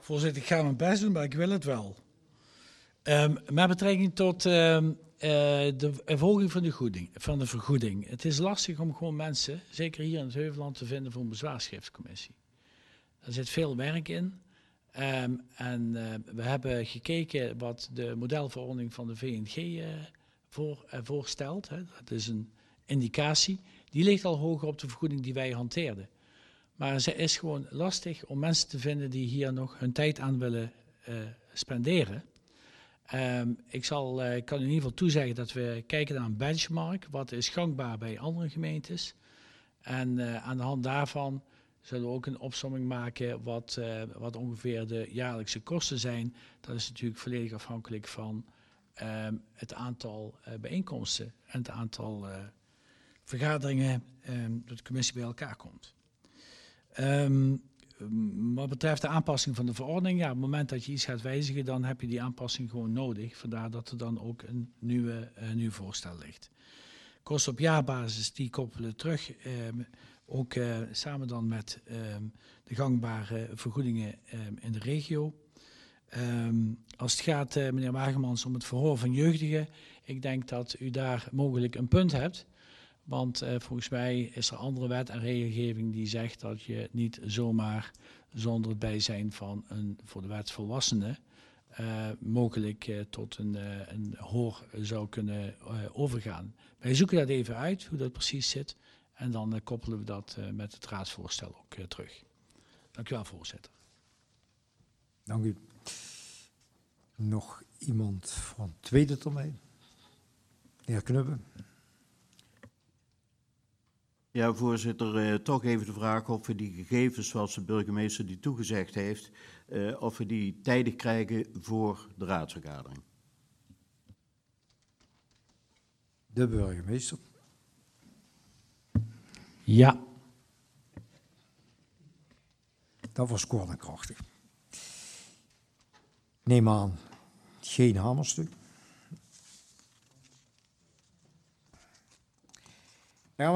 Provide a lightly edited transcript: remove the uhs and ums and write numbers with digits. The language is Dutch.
Voorzitter, ik ga mijn best doen, maar ik wil het wel. Met betrekking tot de verhoging van de vergoeding. Het is lastig om gewoon mensen, zeker hier in het Heuvelland, te vinden voor een bezwaarschriftscommissie. Er zit veel werk in. We hebben gekeken wat de modelverordening van de VNG voorstelt. Hè. Dat is een indicatie. Die ligt al hoger op de vergoeding die wij hanteerden. Maar het is gewoon lastig om mensen te vinden die hier nog hun tijd aan willen spenderen. Ik kan in ieder geval toezeggen dat we kijken naar een benchmark. Wat is gangbaar bij andere gemeentes? En aan de hand daarvan zullen we ook een opsomming maken wat ongeveer de jaarlijkse kosten zijn. Dat is natuurlijk volledig afhankelijk van het aantal bijeenkomsten en het aantal vergaderingen dat de commissie bij elkaar komt. Wat betreft de aanpassing van de verordening, ja, op het moment dat je iets gaat wijzigen, dan heb je die aanpassing gewoon nodig. Vandaar dat er dan ook een nieuw voorstel ligt. Kosten op jaarbasis, die koppelen terug, ook samen dan met de gangbare vergoedingen in de regio. Als het gaat, meneer Wagemans, om het verhoor van jeugdigen, ik denk dat u daar mogelijk een punt hebt. Want volgens mij is er andere wet en regelgeving die zegt dat je niet zomaar zonder het bijzijn van een voor de wet volwassene mogelijk tot een hoor zou kunnen overgaan. Wij zoeken dat even uit, hoe dat precies zit. En dan koppelen we dat met het raadsvoorstel ook terug. Dank u wel, voorzitter. Dank u. Nog iemand van tweede termijn? De heer Knuppen. Ja, voorzitter, toch even de vraag of we die gegevens, zoals de burgemeester die toegezegd heeft, of we die tijdig krijgen voor de raadsvergadering. De burgemeester. Ja. Dat was kort en krachtig. Neem aan, geen hamerstuk.